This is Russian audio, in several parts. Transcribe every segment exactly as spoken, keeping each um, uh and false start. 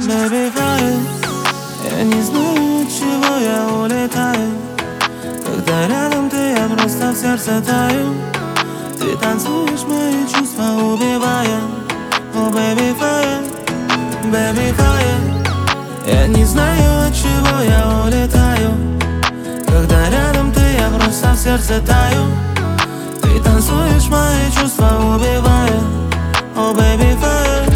Baby fire, я не знаю, от чего я улетаю. Когда рядом ты, я просто в сердце таю. Ты танцуешь, мои чувства убивая. Oh baby fire, baby fire, я не знаю, от чего я улетаю. Когда рядом ты, я просто в сердце таю. Ты танцуешь, мои чувства убивая. Oh baby fire.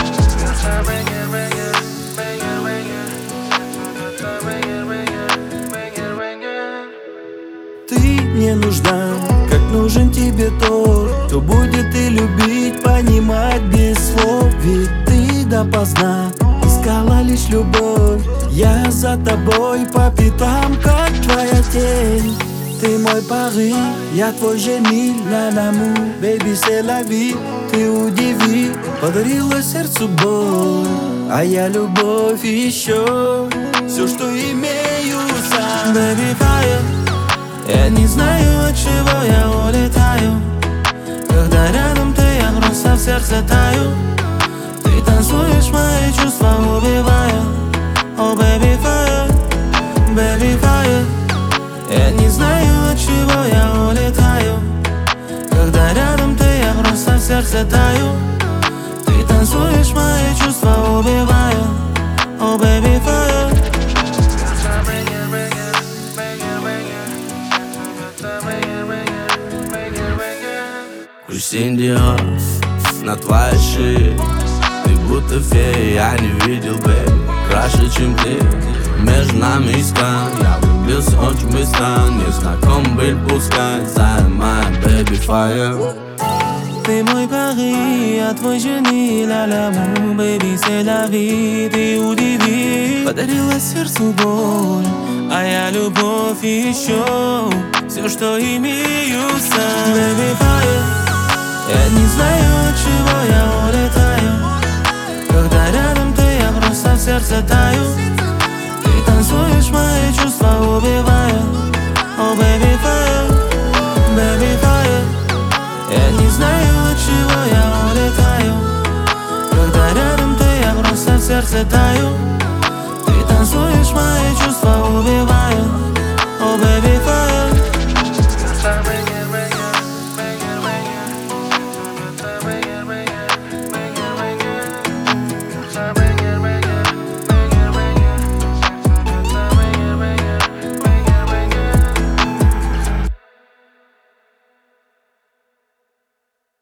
Ты мне нужна, как нужен тебе тот, кто будет и любить, понимать без слов. Ведь ты допоздна искала лишь любовь. Я за тобой по пятам, как твоя тень. Ты мой порыв, я твой Жемиль, ля l'amour, baby, c'est la vie. Ты удиви, подарила сердцу боль, а я любовь и еще все, что имею сам. Baby fire, я не знаю, от чего я улетаю. Когда рядом ты, я просто в сердце таю. Ты танцуешь, мои чувства убивая. Oh baby fire, baby fire, я не знаю, от чего я улетаю. Когда рядом ты, я просто в сердце таю. Ты танцуешь, мои чувства убивая. Oh baby fire. Кристин Диор на твоей шее. Ты будто фея, я не видел, бэйби, краше, чем ты. Между нами искра, я влюбился очень быстро. Незнаком был пускай, за my baby fire. Ты мой Пари, я твой Жемиль, ля l'amour, baby, c'est la vie. Ты удиви, подарила сердцу боль, а я любовь и еще все, что имею сам. Baby fire, я не знаю, от чего я улетаю. Когда рядом ты, я просто в сердце таю. Ты танцуешь, мои чувства убивая. Oh baby fire, baby fire, я не знаю, от чего я улетаю. Когда рядом ты, я просто в сердце таю.